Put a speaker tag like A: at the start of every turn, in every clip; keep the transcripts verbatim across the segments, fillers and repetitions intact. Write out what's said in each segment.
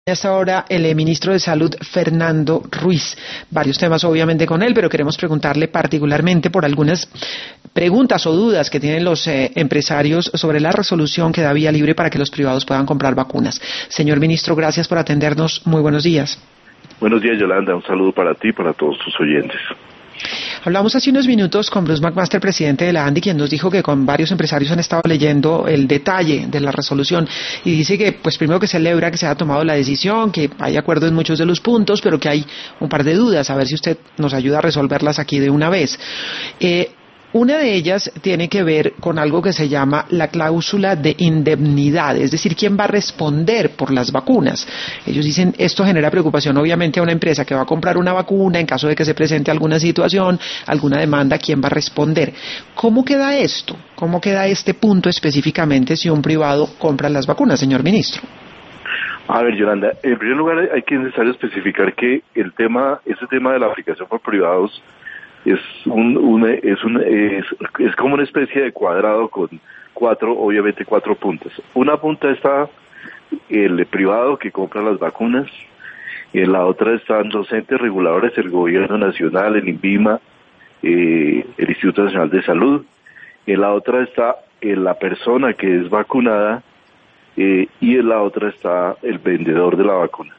A: Hasta ahora el eh, ministro de Salud, Fernando Ruiz. Varios temas obviamente con él, pero queremos preguntarle particularmente por algunas preguntas o dudas que tienen los eh, empresarios sobre la resolución que da vía libre para que los privados puedan comprar vacunas. Señor ministro, gracias por atendernos. Muy buenos días.
B: Buenos días, Yolanda. Un saludo para ti y para todos tus oyentes.
A: Hablamos hace unos minutos con Bruce McMaster, presidente de la ANDI, quien nos dijo que con varios empresarios han estado leyendo el detalle de la resolución y dice que, pues primero que celebra que se haya tomado la decisión, que hay acuerdo en muchos de los puntos, pero que hay un par de dudas, a ver si usted nos ayuda a resolverlas aquí de una vez. Eh, Una de ellas tiene que ver con algo que se llama la cláusula de indemnidad, es decir, quién va a responder por las vacunas. Ellos dicen, esto genera preocupación obviamente a una empresa que va a comprar una vacuna en caso de que se presente alguna situación, alguna demanda, ¿quién va a responder? ¿Cómo queda esto? ¿Cómo queda este punto específicamente si un privado compra las vacunas, señor ministro?
B: A ver, Yolanda, en primer lugar hay que necesario especificar que el tema, ese tema de la aplicación por privados es un, un es un es, es como una especie de cuadrado con cuatro, obviamente cuatro puntas. Una punta está el privado que compra las vacunas, y en la otra están los entes reguladores, el gobierno nacional, el INVIMA, eh, el Instituto Nacional de Salud. En la otra está eh, la persona que es vacunada, eh, y en la otra está el vendedor de la vacuna.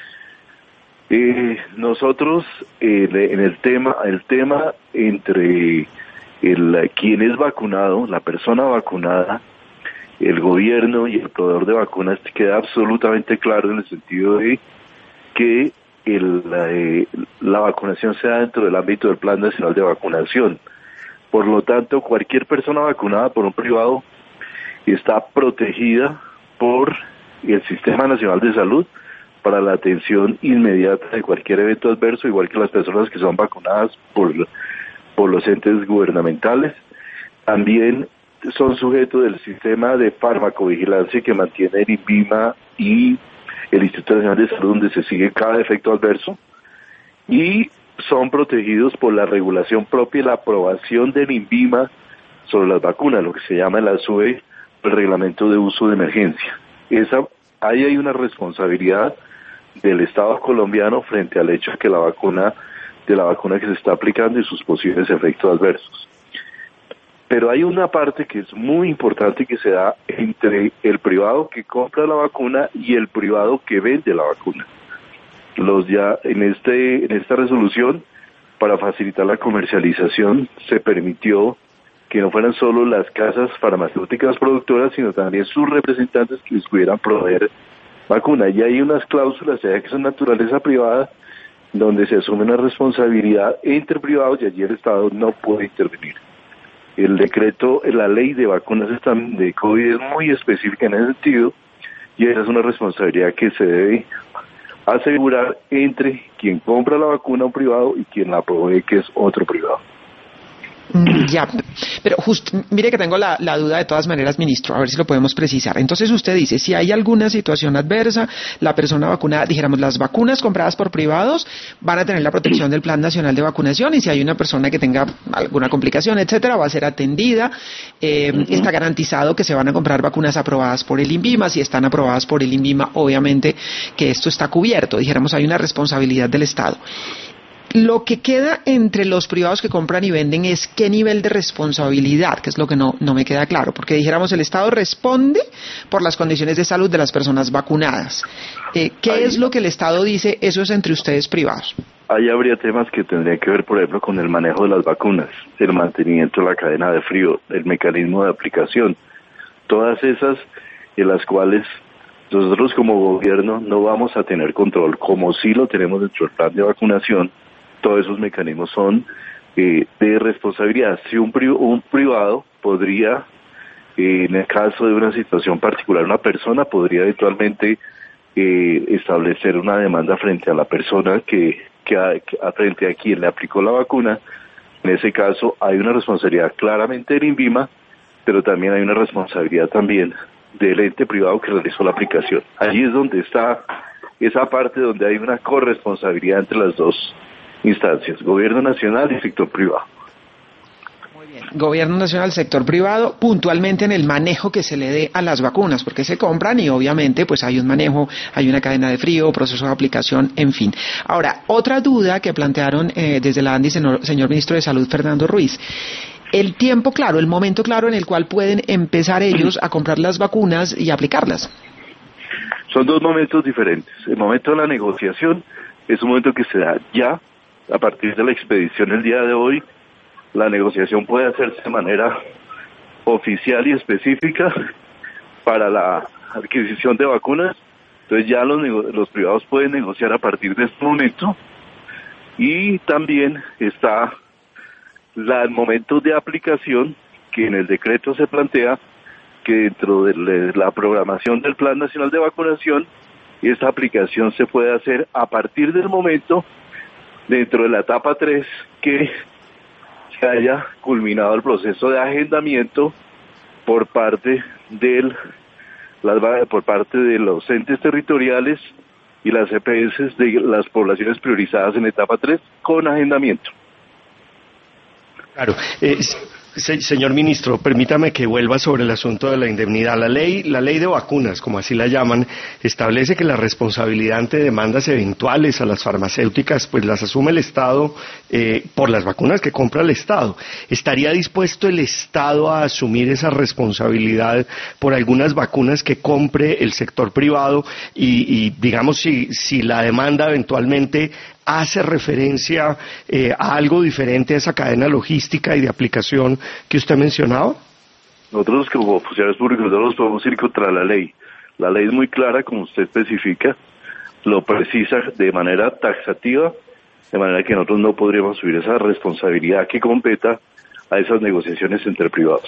B: Eh, nosotros eh, en el tema el tema entre el quien es vacunado, la persona vacunada, el gobierno y el proveedor de vacunas queda absolutamente claro en el sentido de que el, eh, la vacunación se da dentro del ámbito del Plan Nacional de Vacunación. Por lo tanto, cualquier persona vacunada por un privado está protegida por el Sistema Nacional de Salud para la atención inmediata de cualquier evento adverso, igual que las personas que son vacunadas por, por los entes gubernamentales. También son sujetos del sistema de farmacovigilancia que mantiene el INVIMA y el Instituto Nacional de Salud, donde se sigue cada efecto adverso, y son protegidos por la regulación propia y la aprobación del INVIMA sobre las vacunas, lo que se llama en la S U E, el Reglamento de Uso de Emergencia. Esa, ahí hay una responsabilidad del Estado colombiano frente al hecho de que la vacuna, de la vacuna que se está aplicando y sus posibles efectos adversos. Pero hay una parte que es muy importante que se da entre el privado que compra la vacuna y el privado que vende la vacuna. Los ya en este en esta resolución, para facilitar la comercialización, se permitió que no fueran solo las casas farmacéuticas productoras, sino también sus representantes que les pudieran proveer vacuna. Y hay unas cláusulas ya que son naturaleza privada, donde se asume una responsabilidad entre privados y allí el Estado no puede intervenir. El decreto, la ley de vacunas de COVID es muy específica en ese sentido, y esa es una responsabilidad que se debe asegurar entre quien compra la vacuna, un privado, y quien la provee, que es otro privado.
A: Ya, pero justo, mire que tengo la, la duda de todas maneras, ministro, a ver si lo podemos precisar. Entonces usted dice, si hay alguna situación adversa, la persona vacunada, dijéramos, las vacunas compradas por privados van a tener la protección del Plan Nacional de Vacunación, y si hay una persona que tenga alguna complicación, etcétera, va a ser atendida. Eh, uh-huh. Está garantizado que se van a comprar vacunas aprobadas por el INVIMA. Si están aprobadas por el INVIMA, obviamente que esto está cubierto. Dijéramos, hay una responsabilidad del Estado. Lo que queda entre los privados que compran y venden es qué nivel de responsabilidad, que es lo que no, no me queda claro, porque dijéramos el Estado responde por las condiciones de salud de las personas vacunadas. Eh, ¿Qué ahí es lo que el Estado dice? Eso es entre ustedes privados.
B: Ahí habría temas que tendrían que ver, por ejemplo, con el manejo de las vacunas, el mantenimiento de la cadena de frío, el mecanismo de aplicación, todas esas en las cuales nosotros como gobierno no vamos a tener control, como sí lo tenemos dentro del plan de vacunación. Todos esos mecanismos son eh, de responsabilidad. Si un, pri un privado podría, eh, en el caso de una situación particular, una persona podría eventualmente eh, establecer una demanda frente a la persona que, que, a, que a frente a quien le aplicó la vacuna. En ese caso hay una responsabilidad claramente del INVIMA, pero también hay una responsabilidad también del ente privado que realizó la aplicación. Allí es donde está esa parte donde hay una corresponsabilidad entre las dos instancias, gobierno nacional y sector privado.
A: Muy Gobierno nacional, sector privado, puntualmente en el manejo que se le dé a las vacunas, porque se compran y obviamente pues hay un manejo, hay una cadena de frío, proceso de aplicación, en fin. Ahora, otra duda que plantearon eh, desde la ANDI, señor, señor ministro de Salud, Fernando Ruiz. El tiempo claro, el momento claro en el cual pueden empezar ellos a comprar las vacunas y aplicarlas.
B: Son dos momentos diferentes. El momento de la negociación es un momento que se da ya, a partir de la expedición el día de hoy. La negociación puede hacerse de manera oficial y específica para la adquisición de vacunas. Entonces ya los, los privados pueden negociar a partir de este momento. Y también está la, el momento de aplicación, que en el decreto se plantea que dentro de la programación del Plan Nacional de Vacunación, esta aplicación se puede hacer a partir del momento, dentro de la etapa tres, que se haya culminado el proceso de agendamiento por parte del las, por parte de los entes territoriales y las E P S de las poblaciones priorizadas en etapa tres con agendamiento.
C: Claro. Eh, se, señor ministro, permítame que vuelva sobre el asunto de la indemnidad. La ley, la ley de vacunas, como así la llaman, establece que la responsabilidad ante demandas eventuales a las farmacéuticas, pues las asume el Estado eh, por las vacunas que compra el Estado. ¿Estaría dispuesto el Estado a asumir esa responsabilidad por algunas vacunas que compre el sector privado y, y digamos, si, si la demanda eventualmente hace referencia eh, a algo diferente a esa cadena logística y de aplicación que usted mencionaba?
B: Nosotros como funcionarios públicos no nos podemos ir contra la ley. La ley es muy clara, como usted especifica, lo precisa de manera taxativa, de manera que nosotros no podríamos subir esa responsabilidad que competa a esas negociaciones entre privados.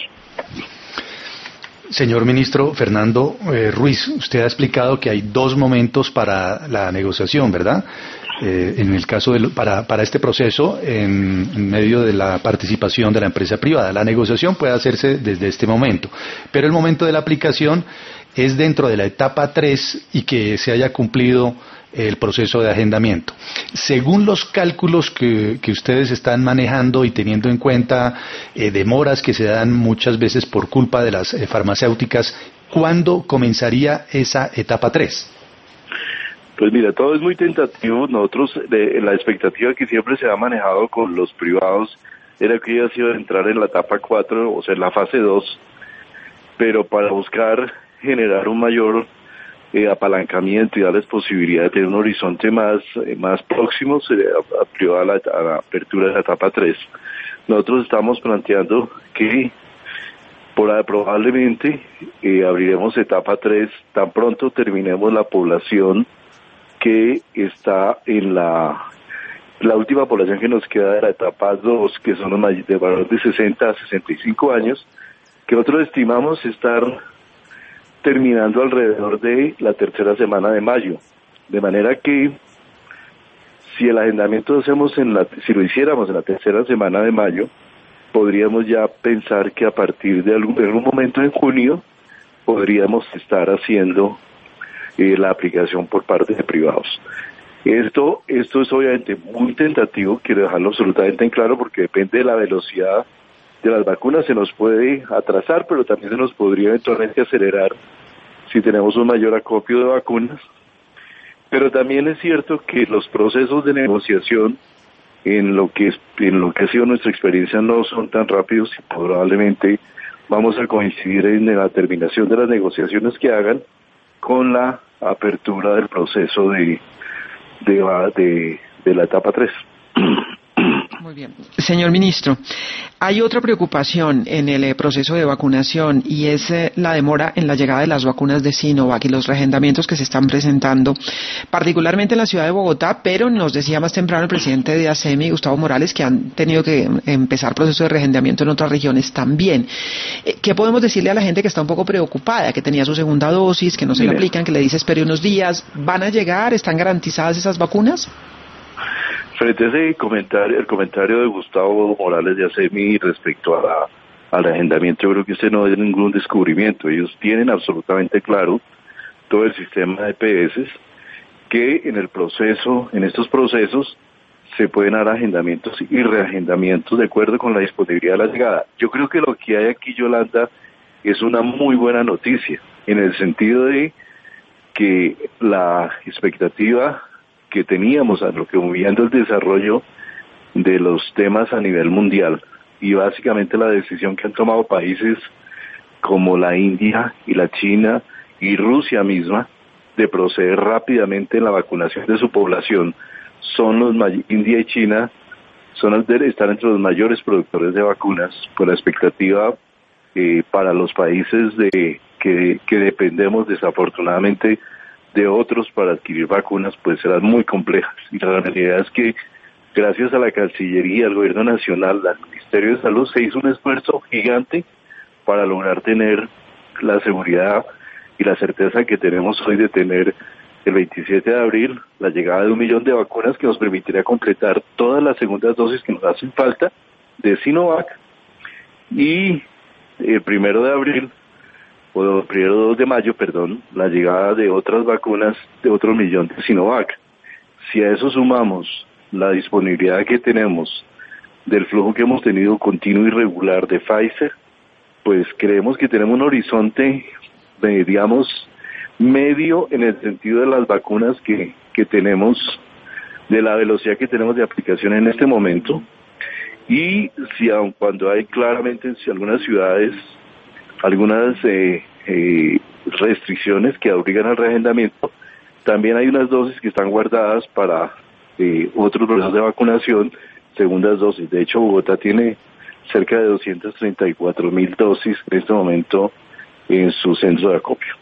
D: Señor ministro Fernando eh, Ruiz, usted ha explicado que hay dos momentos para la negociación, ¿verdad? Eh, en el caso de, para, para este proceso, en, en medio de la participación de la empresa privada. La negociación puede hacerse desde este momento, pero el momento de la aplicación es dentro de la etapa tres y que se haya cumplido el proceso de agendamiento. Según los cálculos que, que ustedes están manejando y teniendo en cuenta eh, demoras que se dan muchas veces por culpa de las eh, farmacéuticas, ¿cuándo comenzaría esa etapa tres?
B: Pues mira, todo es muy tentativo. Nosotros, de, la expectativa que siempre se ha manejado con los privados era que iba a sido entrar en la etapa cuatro, o sea, en la fase dos, pero para buscar generar un mayor eh, apalancamiento y darles posibilidad de tener un horizonte más eh, más próximo, se abrió a la, a la apertura de la etapa tres. Nosotros estamos planteando que por probablemente eh, abriremos etapa tres tan pronto terminemos la población que está en la la última población que nos queda de la etapa dos, que son los de valor de sesenta a sesenta y cinco años, que nosotros estimamos estar terminando alrededor de la tercera semana de mayo, de manera que si el agendamiento lo hacemos en la, si lo hiciéramos en la tercera semana de mayo, podríamos ya pensar que a partir de algún, en algún momento en junio podríamos estar haciendo eh, la aplicación por parte de privados. Esto, esto es obviamente muy tentativo, quiero dejarlo absolutamente en claro, porque depende de la velocidad de las vacunas, se nos puede atrasar, pero también se nos podría eventualmente acelerar si tenemos un mayor acopio de vacunas. Pero también es cierto que los procesos de negociación, en lo que es, en lo que ha sido nuestra experiencia, no son tan rápidos y probablemente vamos a coincidir en la terminación de las negociaciones que hagan con la apertura del proceso de de, de, de la etapa tres.
A: Muy bien. Señor ministro, hay otra preocupación en el eh, proceso de vacunación y es eh, la demora en la llegada de las vacunas de Sinovac y los reagendamientos que se están presentando, particularmente en la ciudad de Bogotá, pero nos decía más temprano el presidente de ASEMI, Gustavo Morales, que han tenido que empezar proceso de reagendamiento en otras regiones también. Eh, ¿Qué podemos decirle a la gente que está un poco preocupada, que tenía su segunda dosis, que no se le aplican, que le dice espere unos días? ¿Van a llegar? ¿Están garantizadas esas vacunas?
B: Frente a ese comentario, el comentario de Gustavo Morales de ASEMI respecto a la, al agendamiento, yo creo que este no es ningún descubrimiento. Ellos tienen absolutamente claro todo el sistema de E P S, que en el proceso, en estos procesos, se pueden dar agendamientos y reagendamientos de acuerdo con la disponibilidad de la llegada. Yo creo que lo que hay aquí, Yolanda, es una muy buena noticia, en el sentido de que la expectativa que teníamos a lo que viendo el desarrollo de los temas a nivel mundial y básicamente la decisión que han tomado países como la India y la China y Rusia misma de proceder rápidamente en la vacunación de su población, son los India y China son están entre los mayores productores de vacunas, por la expectativa eh, para los países de que, que dependemos desafortunadamente de otros para adquirir vacunas, pues serán muy complejas. Y la realidad es que gracias a la Cancillería, al Gobierno Nacional, al Ministerio de Salud, se hizo un esfuerzo gigante para lograr tener la seguridad y la certeza que tenemos hoy de tener el veintisiete de abril la llegada de un millón de vacunas que nos permitiría completar todas las segundas dosis que nos hacen falta de Sinovac, y el primero de abril, o el primero dos de mayo, perdón, la llegada de otras vacunas de otro millón de Sinovac. Si a eso sumamos la disponibilidad que tenemos del flujo que hemos tenido continuo y regular de Pfizer, pues creemos que tenemos un horizonte, de, digamos, medio en el sentido de las vacunas que, que tenemos, de la velocidad que tenemos de aplicación en este momento, y si aun cuando hay claramente en algunas ciudades algunas eh, eh, restricciones que obligan al reagendamiento, también hay unas dosis que están guardadas para eh, otros procesos de vacunación, segundas dosis. De hecho, Bogotá tiene cerca de doscientas treinta y cuatro mil dosis en este momento en su centro de acopio.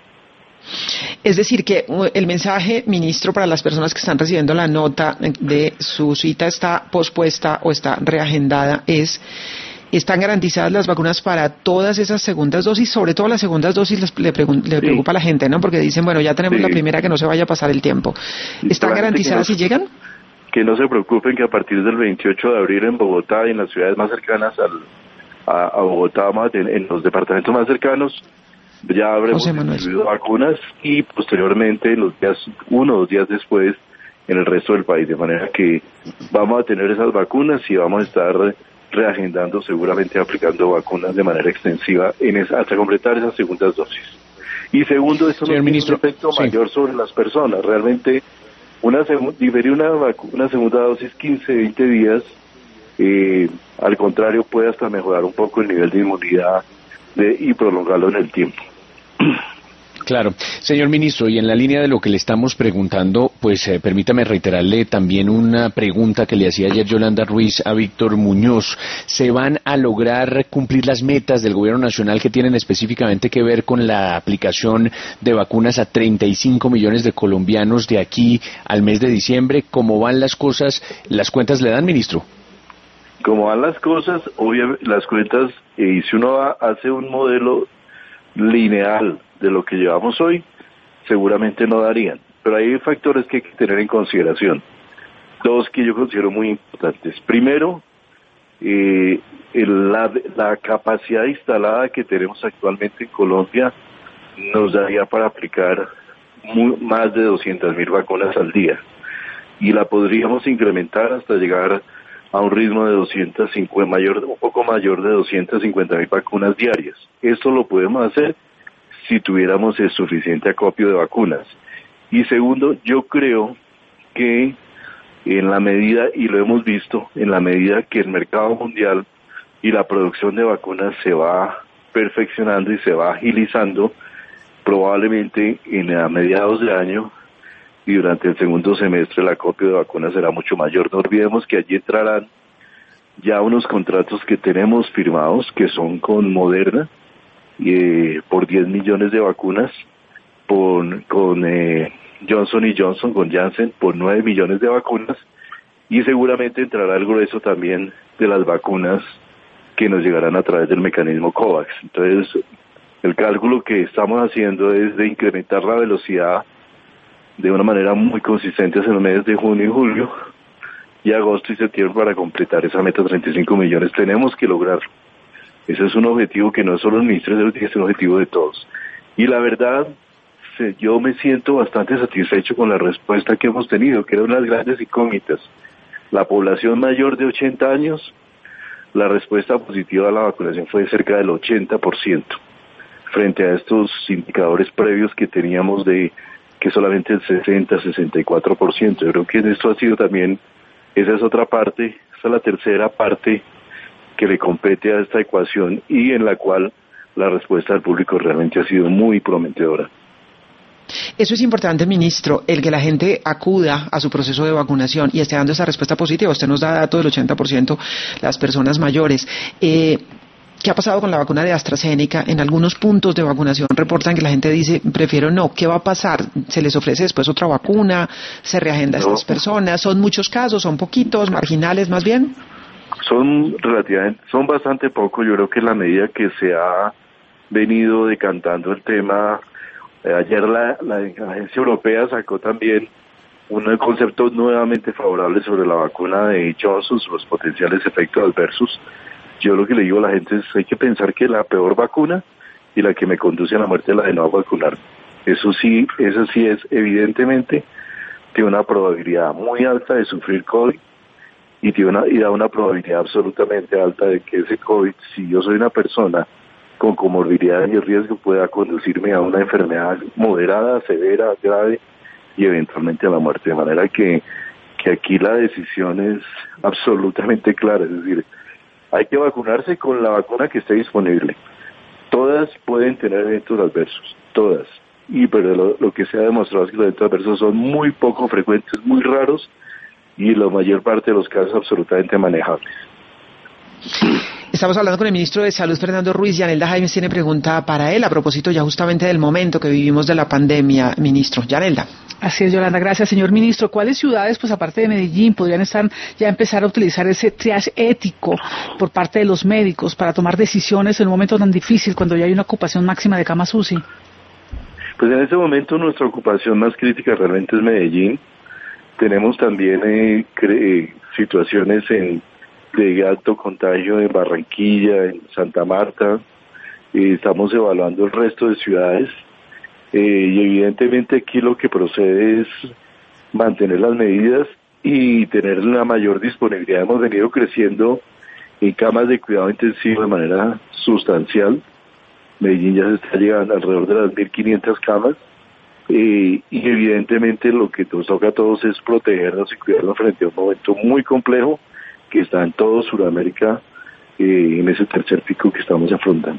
A: Es decir, que el mensaje, ministro, para las personas que están recibiendo la nota de su cita está pospuesta o está reagendada es: ¿están garantizadas las vacunas para todas esas segundas dosis? Sobre todo las segundas dosis les, le, pregun- le sí. preocupa a la gente, ¿no? Porque dicen, bueno, ya tenemos sí. la primera, que no se vaya a pasar el tiempo. ¿Están garantizadas si no, llegan?
B: Que no se preocupen, que a partir del veintiocho de abril en Bogotá y en las ciudades más cercanas al, a, a Bogotá, en los departamentos más cercanos, ya habremos distribuido vacunas, y posteriormente, los días, uno o dos días después, en el resto del país, de manera que vamos a tener esas vacunas y vamos a estar reagendando, seguramente aplicando vacunas de manera extensiva en esa, hasta completar esas segundas dosis. Y segundo, esto no tiene un efecto sí. mayor sobre las personas. Realmente, una seg- diferir una, vacu- una segunda dosis quince, veinte días, eh, al contrario, puede hasta mejorar un poco el nivel de inmunidad de, y prolongarlo en el tiempo.
E: Claro. Señor ministro, y en la línea de lo que le estamos preguntando, pues eh, permítame reiterarle también una pregunta que le hacía ayer Yolanda Ruiz a Víctor Muñoz. ¿Se van a lograr cumplir las metas del gobierno nacional que tienen específicamente que ver con la aplicación de vacunas a treinta y cinco millones de colombianos de aquí al mes de diciembre? ¿Cómo van las cosas? ¿Las cuentas le dan, ministro?
B: Como van las cosas, obviamente las cuentas, y eh, si uno va, hace un modelo lineal de lo que llevamos hoy, seguramente no darían. Pero hay factores que hay que tener en consideración. Dos que yo considero muy importantes. Primero, eh, el, la, la capacidad instalada que tenemos actualmente en Colombia nos daría para aplicar muy, más de doscientas mil vacunas al día. Y la podríamos incrementar hasta llegar a un ritmo de doscientos cincuenta, mayor, un poco mayor de doscientas cincuenta mil vacunas diarias. Esto lo podemos hacer si tuviéramos el suficiente acopio de vacunas. Y segundo, yo creo que en la medida, y lo hemos visto, en la medida que el mercado mundial y la producción de vacunas se va perfeccionando y se va agilizando, probablemente en a mediados de año y durante el segundo semestre el acopio de vacunas será mucho mayor. No olvidemos que allí entrarán ya unos contratos que tenemos firmados, que son con Moderna, eh, por diez millones de vacunas, por, con eh, Johnson y Johnson, con Janssen, por nueve millones de vacunas, y seguramente entrará el grueso también de las vacunas que nos llegarán a través del mecanismo COVAX. Entonces, el cálculo que estamos haciendo es de incrementar la velocidad de una manera muy consistente en los meses de junio y julio, y agosto y septiembre, para completar esa meta de treinta y cinco millones. Tenemos que lograrlo. Ese es un objetivo que no es solo el Ministerio de Salud, es un objetivo de todos. Y la verdad, yo me siento bastante satisfecho con la respuesta que hemos tenido, que era una de las grandes incógnitas. La población mayor de ochenta años, la respuesta positiva a la vacunación fue de cerca del ochenta por ciento, frente a estos indicadores previos que teníamos de que solamente el sesenta, sesenta y cuatro por ciento. Yo creo que esto ha sido también, esa es otra parte, esa es la tercera parte que le compete a esta ecuación y en la cual la respuesta del público realmente ha sido muy prometedora.
A: Eso es importante, ministro, el que la gente acuda a su proceso de vacunación y esté dando esa respuesta positiva. Usted nos da datos del ochenta por ciento las personas mayores. Eh, ¿Qué ha pasado con la vacuna de AstraZeneca? En algunos puntos de vacunación reportan que la gente dice, prefiero no. ¿Qué va a pasar? ¿Se les ofrece después otra vacuna? ¿Se reagenda a
B: No.
A: estas personas? ¿Son muchos casos? ¿Son poquitos? ¿Marginales más bien?
B: Son relativamente, son bastante pocos. Yo creo que en la medida que se ha venido decantando el tema, eh, ayer la, la, la agencia europea sacó también un concepto nuevamente favorable sobre la vacuna de Johnson, los potenciales efectos adversos. Yo lo que le digo a la gente es, hay que pensar que la peor vacuna y la que me conduce a la muerte es la de no vacunar. Eso sí, eso sí es evidentemente, tiene una probabilidad muy alta de sufrir COVID y, tiene una, y da una probabilidad absolutamente alta de que ese COVID, si yo soy una persona con comorbilidad y riesgo, pueda conducirme a una enfermedad moderada, severa, grave y eventualmente a la muerte. De manera que, que aquí la decisión es absolutamente clara, es decir, hay que vacunarse con la vacuna que esté disponible. Todas pueden tener eventos adversos, todas. Y pero lo, lo que se ha demostrado es que los eventos adversos son muy poco frecuentes, muy raros, y la mayor parte de los casos absolutamente manejables.
A: Estamos hablando con el ministro de Salud, Fernando Ruiz. Yanelda Jaimes tiene pregunta para él a propósito ya justamente del momento que vivimos de la pandemia, ministro. Yanelda.
F: Así es, Yolanda. Gracias, señor ministro. ¿Cuáles ciudades, pues aparte de Medellín, podrían estar ya empezar a utilizar ese triage ético por parte de los médicos para tomar decisiones en un momento tan difícil cuando ya hay una ocupación máxima de camas U C I?
B: Pues en este momento nuestra ocupación más crítica realmente es Medellín. Tenemos también eh, cre- situaciones en de alto contagio en Barranquilla, en Santa Marta. Eh, estamos evaluando el resto de ciudades. Eh, y evidentemente aquí lo que procede es mantener las medidas y tener la mayor disponibilidad. Hemos venido creciendo en camas de cuidado intensivo de manera sustancial. Medellín ya se está llegando alrededor de las mil quinientas camas. Eh, y evidentemente lo que nos toca a todos es protegernos y cuidarnos frente a un momento muy complejo que está en todo Sudamérica, eh, en ese tercer pico que estamos afrontando.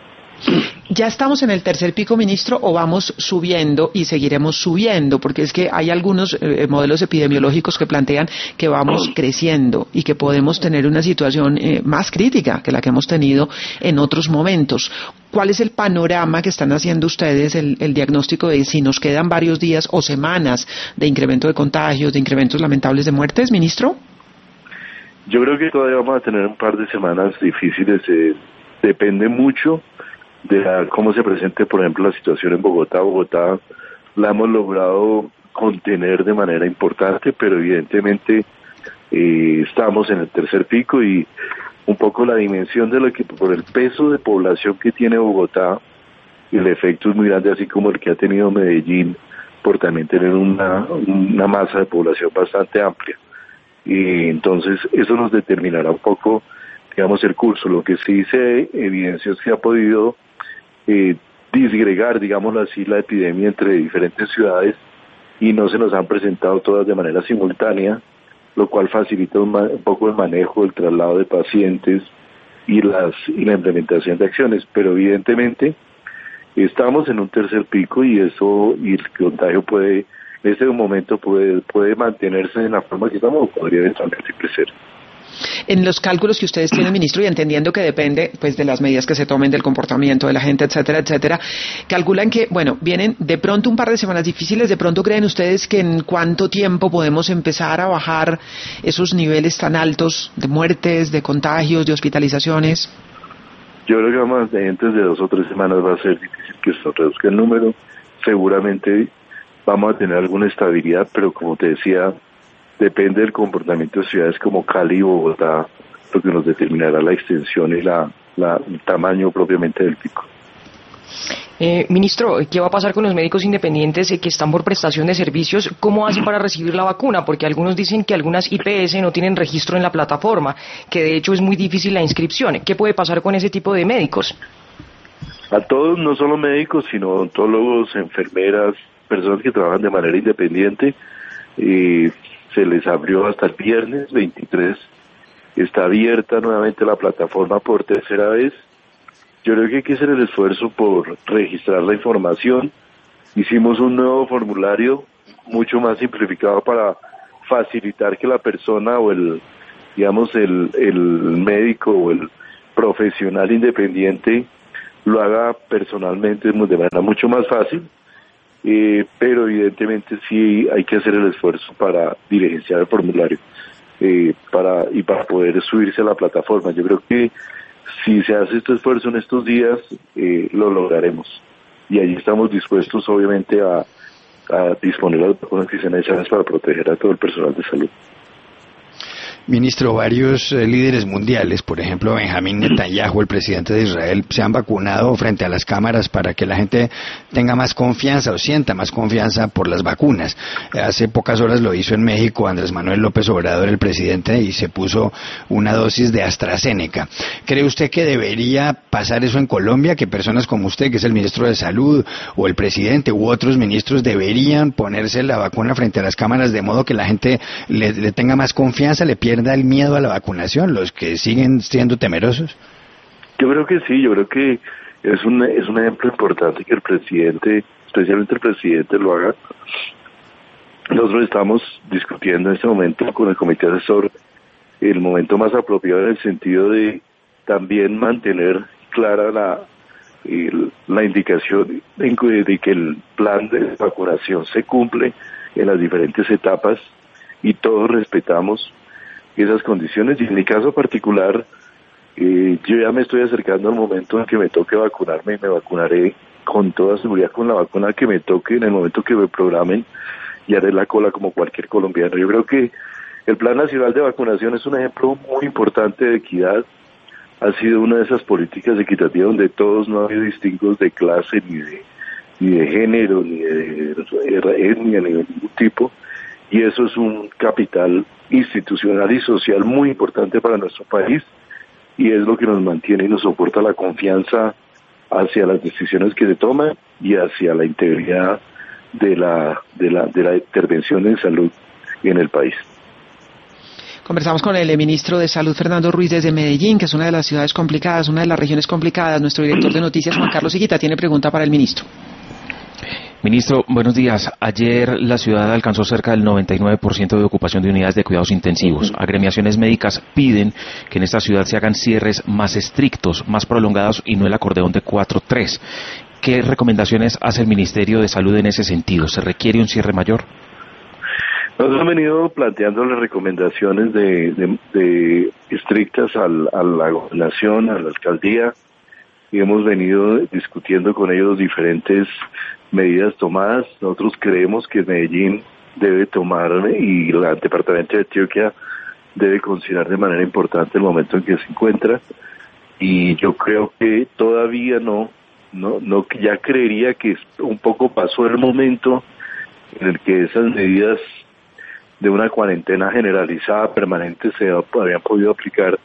A: ¿Ya estamos en el tercer pico, ministro, o vamos subiendo y seguiremos subiendo? Porque es que hay algunos eh, modelos epidemiológicos que plantean que vamos creciendo y que podemos tener una situación eh, más crítica que la que hemos tenido en otros momentos. ¿Cuál es el panorama que están haciendo ustedes, el, el diagnóstico de si nos quedan varios días o semanas de incremento de contagios, de incrementos lamentables de muertes, ministro?
B: Yo creo que todavía vamos a tener un par de semanas difíciles. Eh, depende mucho de la, cómo se presente, por ejemplo, la situación en Bogotá. Bogotá la hemos logrado contener de manera importante, pero evidentemente eh, estamos en el tercer pico y un poco la dimensión de lo que, por el peso de población que tiene Bogotá, el efecto es muy grande, así como el que ha tenido Medellín, por también tener una, una masa de población bastante amplia. Y entonces eso nos determinará un poco, digamos, el curso. Lo que sí se evidencia es que ha podido eh, disgregar, digámoslo así, la epidemia entre diferentes ciudades y no se nos han presentado todas de manera simultánea, lo cual facilita un, un poco el manejo, el traslado de pacientes y, las, y la implementación de acciones. Pero evidentemente estamos en un tercer pico y eso, y el contagio puede... en este momento puede puede mantenerse en la forma que estamos o podría eventualmente crecer.
A: En los cálculos que ustedes tienen, ministro, y entendiendo que depende pues de las medidas que se tomen, del comportamiento de la gente, etcétera, etcétera, calculan que, bueno, vienen de pronto un par de semanas difíciles. ¿De pronto creen ustedes que en cuánto tiempo podemos empezar a bajar esos niveles tan altos de muertes, de contagios, de hospitalizaciones?
B: Yo creo que vamos, antes de dos o tres semanas va a ser difícil que se reduzca el número. Seguramente vamos a tener alguna estabilidad, pero como te decía, depende del comportamiento de ciudades como Cali y Bogotá, lo que nos determinará la extensión y la, la el tamaño propiamente del pico.
G: Eh, ministro, ¿qué va a pasar con los médicos independientes eh, que están por prestación de servicios? ¿Cómo hacen para recibir la vacuna? Porque algunos dicen que algunas I P S no tienen registro en la plataforma, que de hecho es muy difícil la inscripción. ¿Qué puede pasar con ese tipo de médicos?
B: A todos, no solo médicos, sino odontólogos, enfermeras, personas que trabajan de manera independiente, eh, se les abrió hasta el viernes veintitrés, está abierta nuevamente la plataforma por tercera vez. Yo creo que hay que hacer el esfuerzo por registrar la información. Hicimos un nuevo formulario mucho más simplificado para facilitar que la persona o el, digamos, el, el médico o el profesional independiente lo haga personalmente de manera mucho más fácil, eh, pero evidentemente sí hay que hacer el esfuerzo para diligenciar el formulario eh, para y para poder subirse a la plataforma. Yo creo que si se hace este esfuerzo en estos días, eh, lo lograremos. Y allí estamos dispuestos, obviamente, a, a disponer las vacunas que sean necesarias para proteger a todo el personal de salud.
H: Ministro, varios eh, líderes mundiales, por ejemplo Benjamín Netanyahu, el presidente de Israel, se han vacunado frente a las cámaras para que la gente tenga más confianza o sienta más confianza por las vacunas. Eh, hace pocas horas lo hizo en México Andrés Manuel López Obrador, el presidente, y se puso una dosis de AstraZeneca. ¿Cree usted que debería pasar eso en Colombia, que personas como usted, que es el ministro de Salud, o el presidente, u otros ministros deberían ponerse la vacuna frente a las cámaras de modo que la gente le, le tenga más confianza, le pierda el miedo a la vacunación, los que siguen siendo temerosos?
B: Yo creo que sí, yo creo que es un, es un ejemplo importante que el presidente, especialmente el presidente, lo haga. Nosotros estamos discutiendo en este momento con el comité asesor el momento más apropiado en el sentido de también mantener clara la, el, la indicación de, de que el plan de vacunación se cumple en las diferentes etapas y todos respetamos esas condiciones. Y en mi caso particular, eh, yo ya me estoy acercando al momento en que me toque vacunarme y me vacunaré con toda seguridad con la vacuna que me toque en el momento que me programen y haré la cola como cualquier colombiano. Yo creo que el Plan Nacional de Vacunación es un ejemplo muy importante de equidad. Ha sido una de esas políticas equitativas donde todos, no ha habido distingos de clase, ni de, ni de género, ni de etnia, ni de ningún tipo. Y eso es un capital institucional y social muy importante para nuestro país, y es lo que nos mantiene y nos soporta la confianza hacia las decisiones que se toman y hacia la integridad de la, de la, de la intervención en salud en el país.
A: Conversamos con el ministro de Salud, Fernando Ruiz, desde Medellín, que es una de las ciudades complicadas, una de las regiones complicadas. Nuestro director de noticias, Juan Carlos Higuita, tiene pregunta para el ministro.
I: Ministro, buenos días. Ayer la ciudad alcanzó cerca del noventa y nueve por ciento de ocupación de unidades de cuidados intensivos. Agremiaciones médicas piden que en esta ciudad se hagan cierres más estrictos, más prolongados y no el acordeón de cuatro tres. ¿Qué recomendaciones hace el Ministerio de Salud en ese sentido? ¿Se requiere un cierre mayor?
B: Nosotros hemos venido planteando las recomendaciones de, de, de estrictas al, a la gobernación, a la alcaldía, y hemos venido discutiendo con ellos diferentes medidas tomadas. Nosotros creemos que Medellín debe tomar y el departamento de Antioquia debe considerar de manera importante el momento en que se encuentra, y yo creo que todavía no, no, no ya creería que un poco pasó el momento en el que esas medidas de una cuarentena generalizada permanente se habían podido aplicar,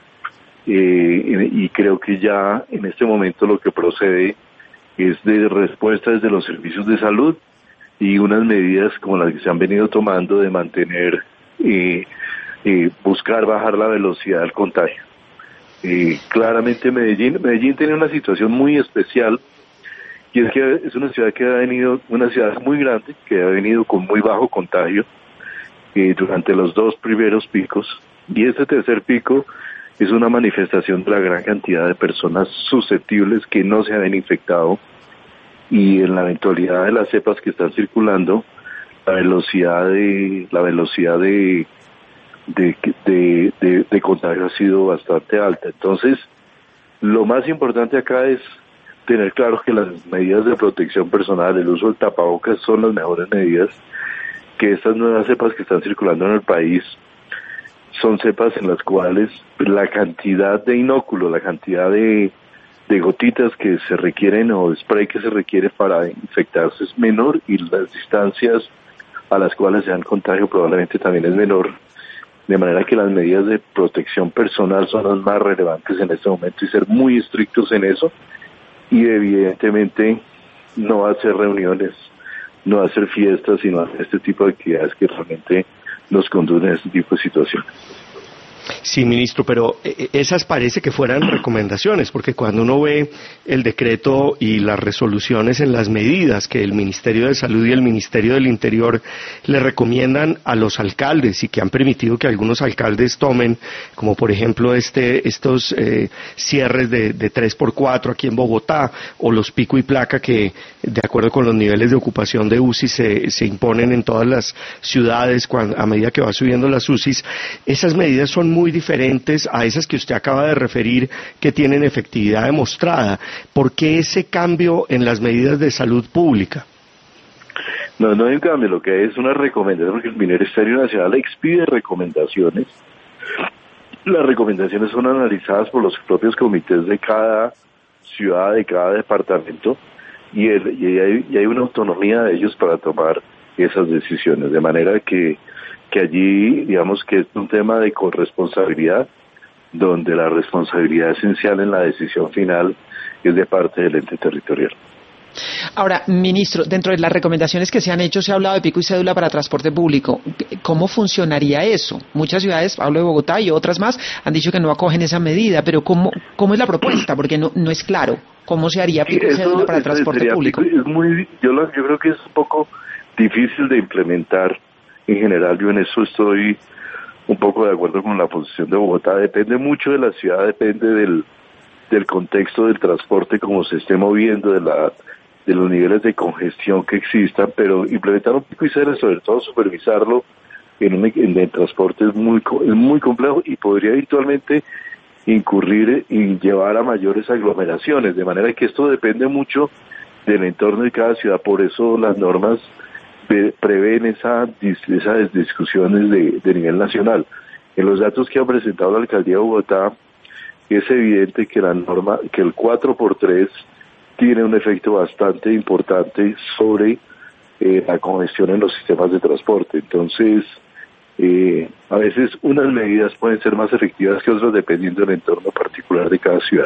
B: eh, y creo que ya en este momento lo que procede es de respuesta desde los servicios de salud y unas medidas como las que se han venido tomando de mantener, eh, eh, buscar bajar la velocidad del contagio. Eh, claramente Medellín, Medellín tiene una situación muy especial, y es que es una ciudad que ha venido, una ciudad muy grande, que ha venido con muy bajo contagio eh, durante los dos primeros picos, y este tercer pico es una manifestación de la gran cantidad de personas susceptibles que no se habían infectado, y en la eventualidad de las cepas que están circulando, la velocidad de la velocidad de de, de, de, de contagio ha sido bastante alta. Entonces, lo más importante acá es tener claro que las medidas de protección personal, el uso del tapabocas, son las mejores medidas, que estas nuevas cepas que están circulando en el país son cepas en las cuales la cantidad de inóculos, la cantidad de de gotitas que se requieren o spray que se requiere para infectarse es menor y las distancias a las cuales se da el contagio probablemente también es menor, de manera que las medidas de protección personal son las más relevantes en este momento y ser muy estrictos en eso y evidentemente no hacer reuniones, no hacer fiestas, sino hacer este tipo de actividades que realmente nos conducen a este tipo de situaciones.
C: Sí, ministro, pero esas parece que fueran recomendaciones, porque cuando uno ve el decreto y las resoluciones en las medidas que el Ministerio de Salud y el Ministerio del Interior le recomiendan a los alcaldes y que han permitido que algunos alcaldes tomen, como por ejemplo este estos eh, cierres de, de tres por cuatro aquí en Bogotá, o los pico y placa que, de acuerdo con los niveles de ocupación de U C I, se, se imponen en todas las ciudades cuando, a medida que va subiendo las U C Is, esas medidas son muy muy diferentes a esas que usted acaba de referir que tienen efectividad demostrada. ¿Por qué ese cambio en las medidas de salud pública?
B: No, no hay un cambio, lo que hay es una recomendación, porque el Ministerio Nacional expide recomendaciones. Las recomendaciones son analizadas por los propios comités de cada ciudad, de cada departamento, y, el, y, hay, y hay una autonomía de ellos para tomar esas decisiones, de manera que que allí, digamos que es un tema de corresponsabilidad, donde la responsabilidad esencial en la decisión final es de parte del ente territorial.
A: Ahora, ministro, dentro de las recomendaciones que se han hecho, se ha hablado de pico y cédula para transporte público. ¿Cómo funcionaría eso? Muchas ciudades, hablo de Bogotá y otras más, han dicho que no acogen esa medida, pero ¿cómo, cómo es la propuesta? Porque no, no es claro. ¿Cómo se haría pico y cédula para transporte público?
B: Es muy, yo, lo, yo creo que es un poco difícil de implementar. En general, yo en eso estoy un poco de acuerdo con la posición de Bogotá. Depende mucho de la ciudad, depende del, del contexto del transporte, como se esté moviendo, de la de los niveles de congestión que existan, pero implementar un pico y cédula, sobre todo supervisarlo en, un, en el transporte es muy es muy complejo y podría eventualmente incurrir y llevar a mayores aglomeraciones, de manera que esto depende mucho del entorno de cada ciudad. Por eso las normas prevén esa, esas discusiones de, de nivel nacional. En los datos que ha presentado la Alcaldía de Bogotá, es evidente que la norma, que el cuatro por tres tiene un efecto bastante importante sobre eh, la congestión en los sistemas de transporte. Entonces, eh, a veces unas medidas pueden ser más efectivas que otras dependiendo del entorno particular de cada ciudad.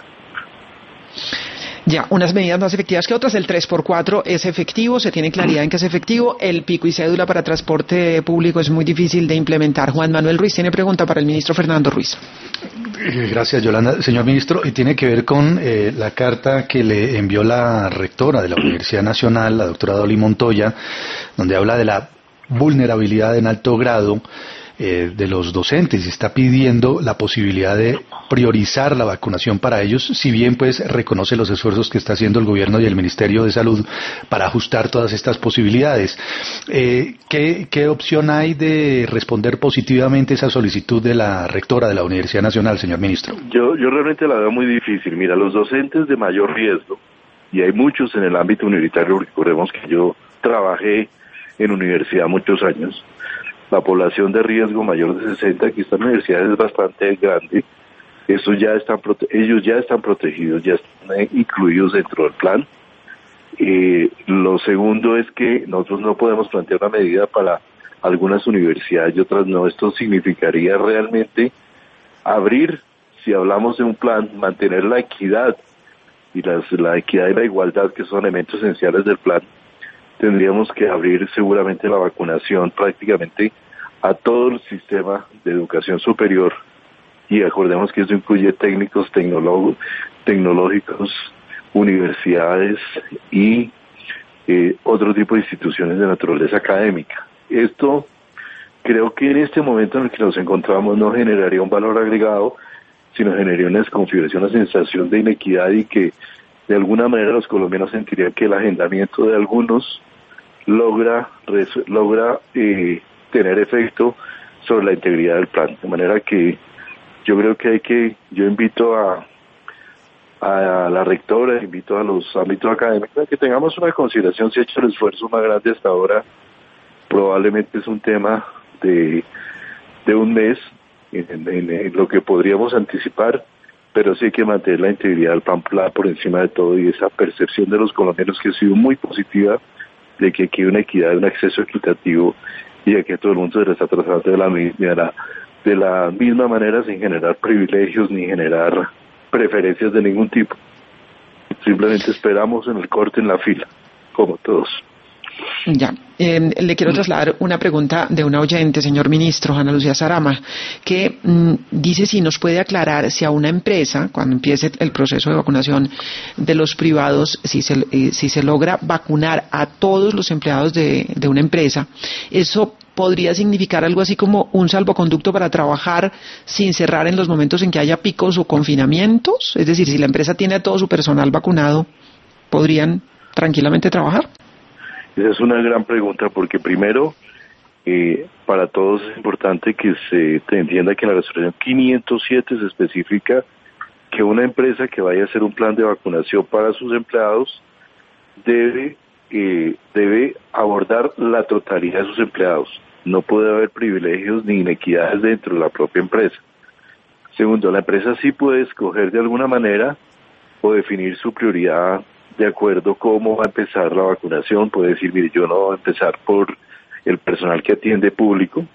A: Ya, unas medidas más efectivas que otras. El tres por cuatro es efectivo, se tiene claridad en que es efectivo. El pico y cédula para transporte público es muy difícil de implementar. Juan Manuel Ruiz tiene pregunta para el ministro Fernando Ruiz.
D: Gracias, Yolanda. Señor ministro, y tiene que ver con eh, la carta que le envió la rectora de la Universidad Nacional, la doctora Dolly Montoya, donde habla de la vulnerabilidad en alto grado Eh, de los docentes, y está pidiendo la posibilidad de priorizar la vacunación para ellos, si bien pues reconoce los esfuerzos que está haciendo el gobierno y el Ministerio de Salud para ajustar todas estas posibilidades. Eh, ¿qué, ¿Qué opción hay de responder positivamente esa solicitud de la rectora de la Universidad Nacional, señor ministro?
B: Yo, yo realmente la veo muy difícil. Mira, los docentes de mayor riesgo, y hay muchos en el ámbito universitario, recordemos que yo trabajé en universidad muchos años. La población de riesgo mayor de sesenta, que esta universidad es bastante grande, eso ya están prote- ellos ya están protegidos, ya están eh, incluidos dentro del plan. Eh, lo segundo es que nosotros no podemos plantear una medida para algunas universidades y otras no. Esto significaría realmente abrir, si hablamos de un plan, mantener la equidad y las, la equidad y la igualdad, que son elementos esenciales del plan. Tendríamos que abrir seguramente la vacunación prácticamente a todo el sistema de educación superior, y acordemos que eso incluye técnicos, tecnólogos, tecnológicos, universidades y eh, otro tipo de instituciones de naturaleza académica. Esto creo que en este momento en el que nos encontramos no generaría un valor agregado, sino generaría una desconfiguración, una sensación de inequidad, y que de alguna manera los colombianos sentirían que el agendamiento de algunos logra res- logra eh, tener efecto sobre la integridad del plan. De manera que yo creo que hay que, yo invito a, a la rectora, invito a los ámbitos académicos a que tengamos una consideración. Si ha hecho el esfuerzo más grande hasta ahora, probablemente es un tema de, de un mes en, en, en lo que podríamos anticipar pero sí hay que mantener la integridad del plan P L A por encima de todo y esa percepción de los colombianos que ha sido muy positiva de que aquí hay una equidad, un acceso equitativo y de que todo el mundo se le está tratando de la, de la, de la misma manera sin generar privilegios ni generar preferencias de ningún tipo. Simplemente esperamos en el corte en la fila, como todos.
A: Ya, eh, le quiero trasladar una pregunta de una oyente, señor ministro, Ana Lucía Sarama, que mmm, dice si nos puede aclarar si a una empresa, cuando empiece el proceso de vacunación de los privados, si se, eh, si se logra vacunar a todos los empleados de, de una empresa, eso podría significar algo así como un salvoconducto para trabajar sin cerrar en los momentos en que haya picos o confinamientos. Es decir, si la empresa tiene a todo su personal vacunado, ¿podrían tranquilamente trabajar?
B: Esa es una gran pregunta porque primero, eh, para todos es importante que se entienda que en la resolución quinientos siete se especifica que una empresa que vaya a hacer un plan de vacunación para sus empleados debe, eh, debe abordar la totalidad de sus empleados. No puede haber privilegios ni inequidades dentro de la propia empresa. Segundo, la empresa sí puede escoger de alguna manera o definir su prioridad de acuerdo cómo va a empezar la vacunación. Puede decir, mire, yo no voy a empezar por el personal que atiende público,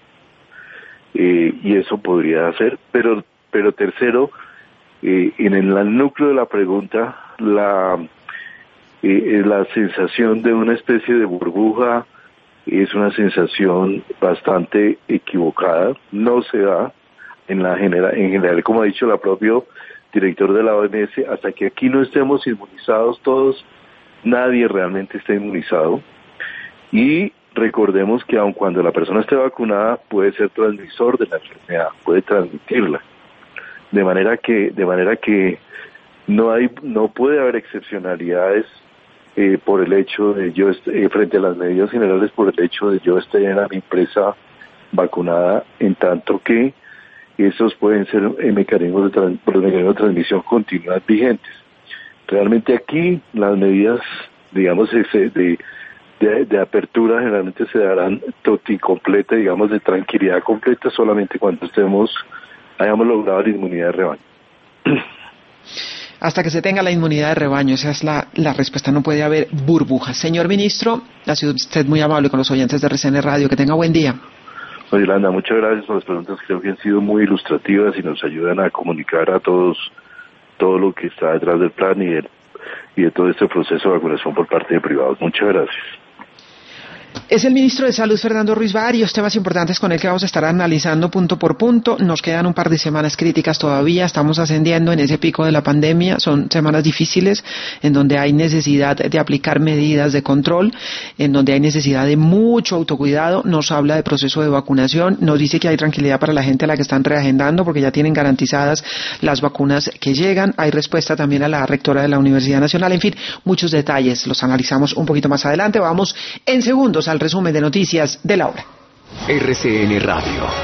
B: eh, y eso podría hacer, pero pero tercero, eh, en el núcleo de la pregunta, la eh, la sensación de una especie de burbuja es una sensación bastante equivocada, no se da en la genera, en general, como ha dicho la propio director de la O M S, hasta que aquí no estemos inmunizados todos, nadie realmente está inmunizado. Y recordemos que aun cuando la persona esté vacunada, puede ser transmisor de la enfermedad, puede transmitirla. De manera que, de manera que no hay, no puede haber excepcionalidades eh, por el hecho de yo, eh, frente a las medidas generales, por el hecho de yo estar en la empresa vacunada, en tanto que esos pueden ser eh, mecanismos de, trans, mecanismos de transmisión continuas vigentes. Realmente aquí las medidas, digamos, de, de, de, de apertura generalmente se darán toti completa, digamos, de tranquilidad completa solamente cuando estemos, hayamos logrado la inmunidad de rebaño.
A: Hasta que se tenga la inmunidad de rebaño, esa es la, la respuesta, no puede haber burbujas. Señor ministro, ha sido usted muy amable con los oyentes de R C N Radio, que tenga buen día.
B: Yolanda, muchas gracias por las preguntas, creo que han sido muy ilustrativas y nos ayudan a comunicar a todos todo lo que está detrás del plan y de, y de todo este proceso de vacunación por parte de privados. Muchas gracias.
A: Es el ministro de Salud, Fernando Ruiz Barrios. Temas importantes con el que vamos a estar analizando punto por punto. Nos quedan un par de semanas críticas todavía. Estamos ascendiendo en ese pico de la pandemia. Son semanas difíciles en donde hay necesidad de aplicar medidas de control, en donde hay necesidad de mucho autocuidado. Nos habla de proceso de vacunación. Nos dice que hay tranquilidad para la gente a la que están reagendando porque ya tienen garantizadas las vacunas que llegan. Hay respuesta también a la rectora de la Universidad Nacional. En fin, muchos detalles. Los analizamos un poquito más adelante. Vamos en segundos al resumen de noticias de la hora.
J: R C N Radio.